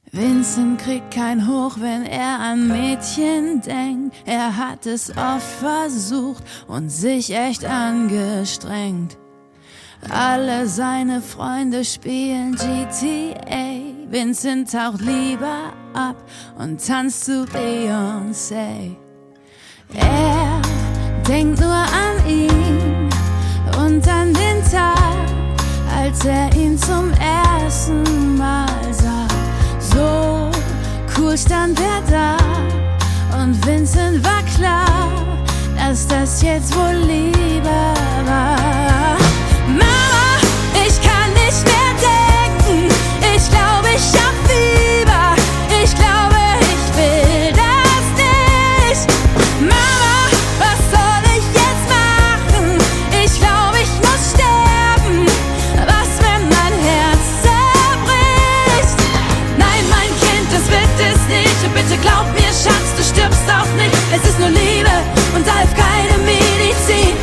Vincent kriegt kein Hoch, wenn er an Mädchen denkt. Er hat es oft versucht und sich echt angestrengt. Alle seine Freunde spielen GTA. Vincent taucht lieber ab und tanzt zu Beyoncé. Er denkt nur an ihn und an den Tag, als er ihn zum ersten Mal sah. So cool stand er da und Vincent war klar, dass das jetzt wohl Liebe war. Mama, ich kann nicht mehr denken, ich glaube, ich hab Fieber, ich glaube, ich will das nicht. Mama, was soll ich jetzt machen? Ich glaube, ich muss sterben. Was, wenn mein Herz zerbricht? Nein, mein Kind, das wird es nicht. Und bitte glaub mir, Schatz, du stirbst auch nicht. Es ist nur Liebe und da hilft keine Medizin.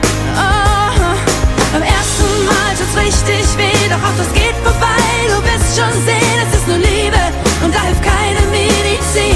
Beim ersten Mal tut's richtig weh, doch auch das geht vorbei. Du wirst schon sehen, es ist nur Liebe und da hilft keine Medizin.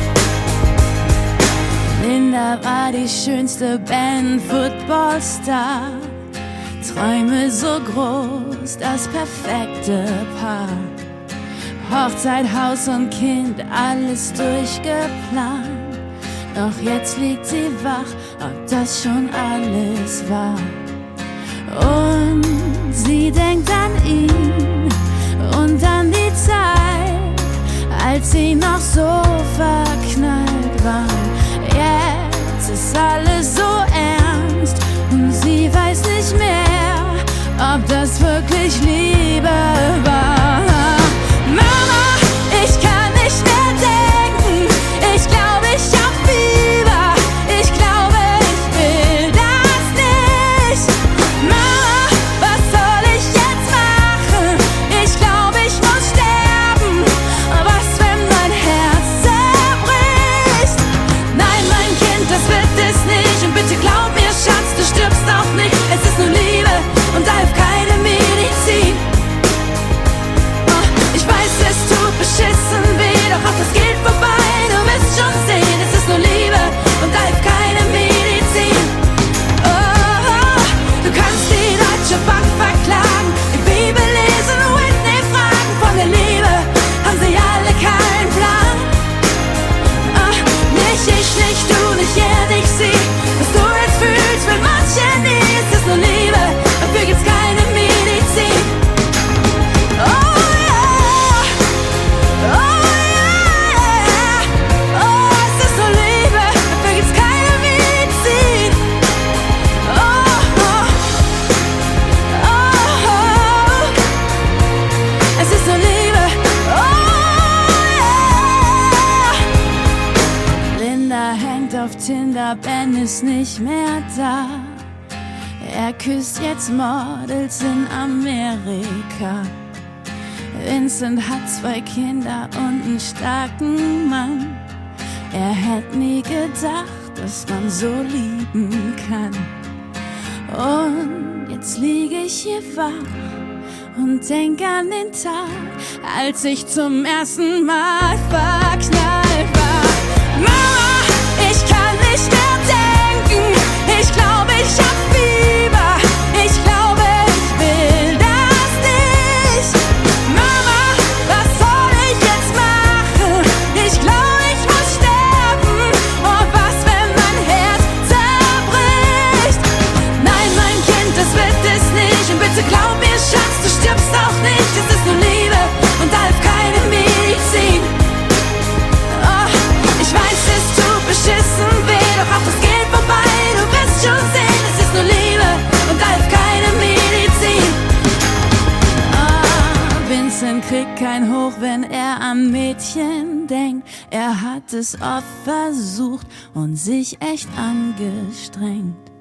Linda war die schönste Band, Footballstar. Träume so groß, das perfekte Paar. Hochzeit, Haus und Kind, alles durchgeplant. Doch jetzt liegt sie wach, ob das schon alles war. Und sie denkt an ihn und an die Zeit, als sie noch so verknallt waren. Jetzt ist alles so ernst und sie weiß nicht mehr, ob das wirklich Liebe war. Mama, ich kann nicht mehr denken, ich glaube, ich hab Fieber, ich glaube, ich will das nicht. Mama, was soll ich jetzt machen? Ich glaube, ich muss sterben. Was, wenn mein Herz zerbricht? Nein, mein Kind, das wird es nicht. Und bitte glaub mir, Schatz, du stirbst auch nicht. Es ist nur Liebe und da hilft keine Medizin. Ich weiß, es tut beschissen weh, doch auch das geht vorbei. Du wirst schon sehen, es ist nur Liebe und da hilft keine Medizin. Du kannst die Deutsche Bank verklagen, die Bibel lesen, Whitney fragen. Von der Liebe haben sie alle keinen Plan. Nicht ich, nicht du, nicht er, nicht sie. Was du jetzt fühlst, will manche nie. Es ist nur Liebe, dafür gibt's keine Medizin. Oh yeah, oh yeah, oh, es ist nur Liebe, dafür gibt's keine Medizin. Es ist nur Liebe, oh yeah. Linda hängt auf Tinder, Ben ist nicht mehr da. Er küsst jetzt Models in Amerika. Vincent hat 2 Kinder und einen starken Mann. Er hätte nie gedacht, dass man so lieben kann. Und jetzt liege ich hier wach und denk an den Tag, als ich zum ersten Mal verknallt war. Mama, ich kann nicht mehr denken, ich glaube, ich hab Fieber, ich glaube, ich will das nicht. Mama, was soll ich jetzt machen? Ich glaube, ich muss sterben. Und was, wenn mein Herz zerbricht? Nein, mein Kind, das wird es nicht. Und bitte glaub mir, Schatz, du stirbst auch nicht. Es ist nur Liebe und da hilft keine Medizin. Ich weiß, es tut beschissen weh, doch auch das geht vorbei. Du wirst schon sehen, es ist nur Liebe und da hilft keine Medizin. Vincent kriegt kein Hoch, wenn er an Mädchen denkt. Er hat es oft versucht und sich echt angestrengt.